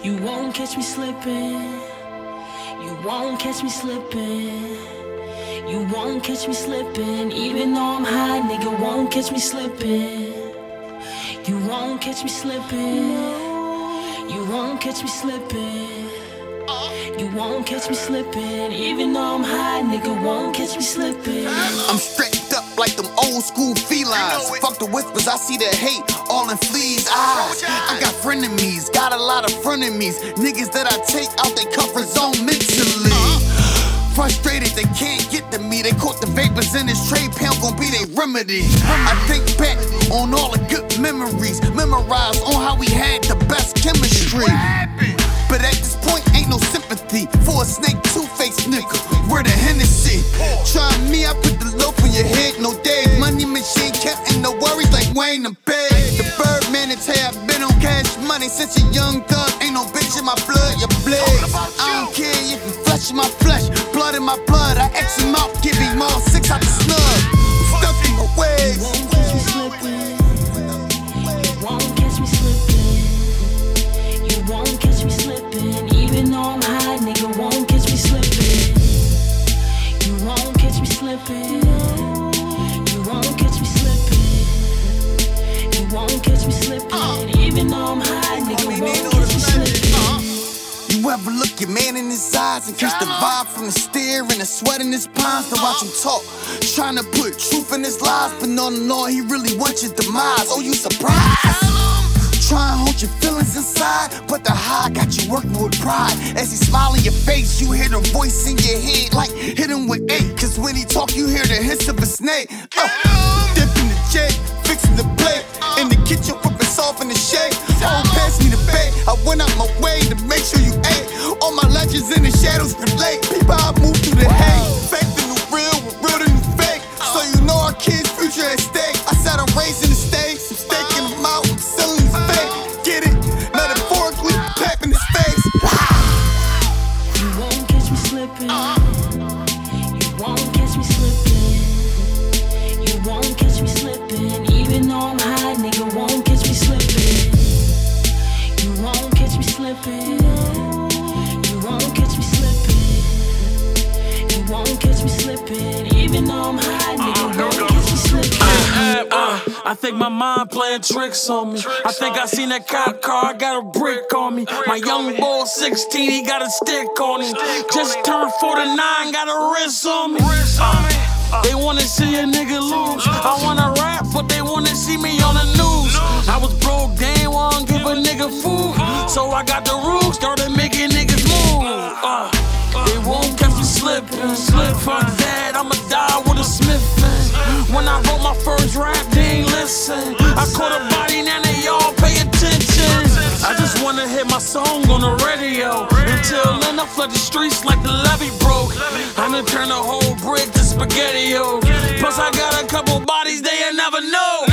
You won't catch me slipping. You won't catch me slipping. You won't catch me slipping. Even though I'm high, nigga, won't catch me slipping. You won't catch me slipping. You won't catch me slipping. You won't catch me slipping. Even though I'm high, nigga, won't catch me slipping. I'm strapped up like them old school felines. Fuck the whispers, I see the hate all in fleas' eyes. I got frenemies, got a lot of frenemies. Niggas that I take out they comfort zone mentally. Frustrated, they can't get to me. They caught the vapors in this trade pound, gon' be their remedy. I think back on all the good memories, memorize on how we had the best chemistry. But at this point, ain't no sympathy for a snake, two-faced nigga. Where the Hennessy? Try me, I put the loaf on your head, no days. Money machine counting no worries like Wayne the Big. The Birdman and Tay, I've been on cash money since a young thug. Ain't no bitch in my blood, you bleed. I don't care if you flesh in my flesh, blood in my blood. I X him out, give him all 6 out the snug. Stuck in my ways. You won't catch me slipping. You won't catch me slipping. You won't catch me slipping. Even though I'm high, nigga, won't catch me slipping. You won't catch me slipping. You won't catch me slipping. You won't catch me slipping. Even though I'm high, nigga, won't catch me slipping. You ever look your man in his eyes and catch the vibe from the stare and the sweat in his palms to watch him talk, trying to put truth in his lies, but no, he really wants your demise. Oh, you surprised? Try and hold your feelings inside, but the high got you working with pride. As he smile in your face, you hear the voice in your head like hit him with 8. Cause when he talk, you hear the hiss of a snake. Dipping the J, fixing the blade. In the kitchen, whipping soft in the shade. Oh, pass me the bait. I went out my way to make sure you ate. All my legends in the shadows relate. People, I move through the hate. Fake the new real, real the new fake. So you know our kids' future at stake. I said I'm raising the stakes. I'm staking them out, I'm selling his fake. Get it? Metaphorically, tapping his face. You won't catch me slipping. You won't catch me slipping. You won't catch me slipping. Even though I'm high, nigga, won't catch me slipping. You won't catch me slipping. You won't catch me slipping. You won't catch me slipping. Even though I'm high, nigga, won't catch me slipping. I think my mind playing tricks on me. I think I seen that cop car, got a brick on me. My young boy 16, he got a stick on him. Just turned 49, got a wrist on me. They wanna see a nigga lose. I wanna rap, but they wanna see me on the news. I was broke, they ain't wanna give a nigga food. So I got the rules, started making niggas move. They won't catch me slipping. Fuck that, I'ma die with a Smith. When I wrote my first rap, they ain't listen. I caught a body, now they all pay attention. I just wanna hit my song on the radio. Until then, I flood the streets like the levee broke. I done turn the whole brick to spaghetti-o. Plus, I got a couple bodies they'll never know.